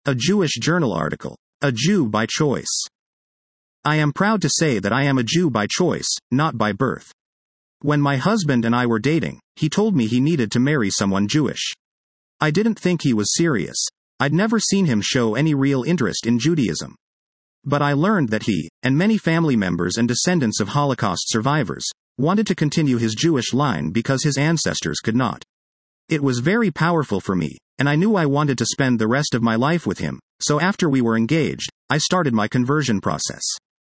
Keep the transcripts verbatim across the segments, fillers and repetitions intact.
A Jewish Journal article. A Jew by choice. I am proud to say that I am a Jew by choice, not by birth. When my husband and I were dating, he told me he needed to marry someone Jewish. I didn't think he was serious. I'd never seen him show any real interest in Judaism. But I learned that he, and many family members and descendants of Holocaust survivors, wanted to continue his Jewish line because his ancestors could not. It was very powerful for me, and I knew I wanted to spend the rest of my life with him, so after we were engaged, I started my conversion process.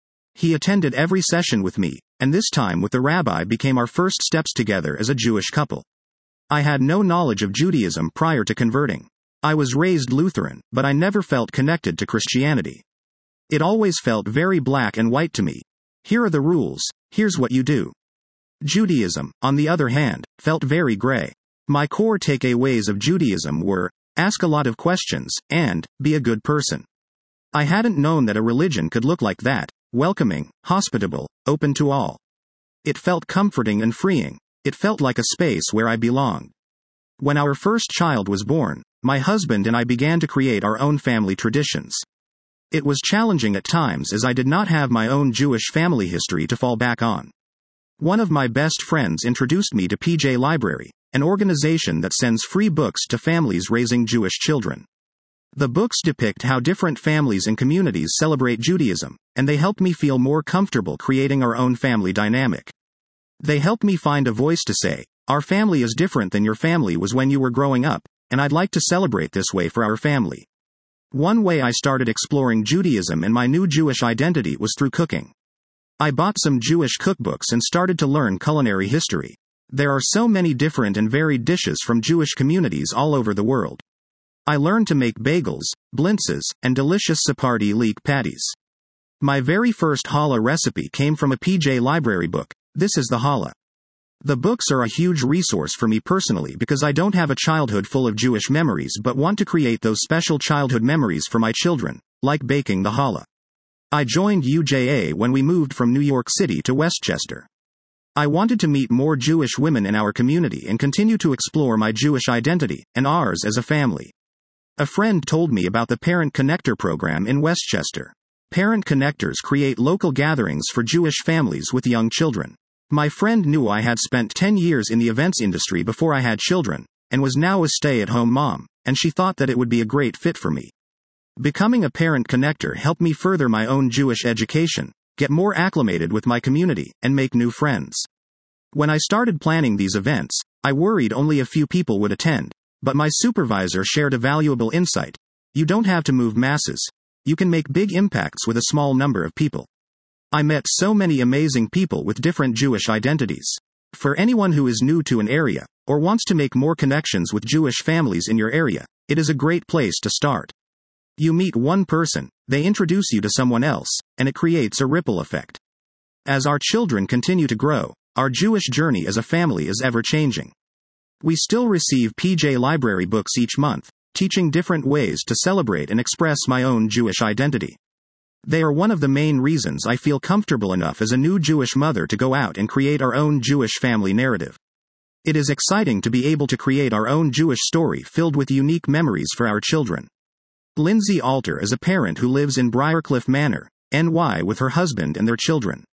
He attended every session with me, and this time with the rabbi became our first steps together as a Jewish couple. I had no knowledge of Judaism prior to converting. I was raised Lutheran, but I never felt connected to Christianity. It always felt very black and white to me. Here are the rules, here's what you do. Judaism, on the other hand, felt very gray. My core takeaways of Judaism were, ask a lot of questions, and, be a good person. I hadn't known that a religion could look like that, welcoming, hospitable, open to all. It felt comforting and freeing. It felt like a space where I belonged. When our first child was born, my husband and I began to create our own family traditions. It was challenging at times as I did not have my own Jewish family history to fall back on. One of my best friends introduced me to P J Library, an organization that sends free books to families raising Jewish children. The books depict how different families and communities celebrate Judaism, and they helped me feel more comfortable creating our own family dynamic. They helped me find a voice to say, our family is different than your family was when you were growing up, and I'd like to celebrate this way for our family. One way I started exploring Judaism and my new Jewish identity was through cooking. I bought some Jewish cookbooks and started to learn culinary history. There are so many different and varied dishes from Jewish communities all over the world. I learned to make bagels, blintzes, and delicious Sephardi leek patties. My very first challah recipe came from a P J Library book, This is the Challah. The books are a huge resource for me personally because I don't have a childhood full of Jewish memories but want to create those special childhood memories for my children, like baking the challah. I joined U J A when we moved from New York City to Westchester. I wanted to meet more Jewish women in our community and continue to explore my Jewish identity, and ours as a family. A friend told me about the Parent Connector program in Westchester. Parent Connectors create local gatherings for Jewish families with young children. My friend knew I had spent ten years in the events industry before I had children, and was now a stay-at-home mom, and she thought that it would be a great fit for me. Becoming a Parent Connector helped me further my own Jewish education, get more acclimated with my community, and make new friends. When I started planning these events, I worried only a few people would attend, but my supervisor shared a valuable insight. You don't have to move masses. You can make big impacts with a small number of people. I met so many amazing people with different Jewish identities. For anyone who is new to an area, or wants to make more connections with Jewish families in your area, it is a great place to start. You meet one person, they introduce you to someone else, and it creates a ripple effect. As our children continue to grow, our Jewish journey as a family is ever-changing. We still receive P J Library books each month, teaching different ways to celebrate and express my own Jewish identity. They are one of the main reasons I feel comfortable enough as a new Jewish mother to go out and create our own Jewish family narrative. It is exciting to be able to create our own Jewish story filled with unique memories for our children. Lindsay Alter is a parent who lives in Briarcliff Manor, N Y with her husband and their children.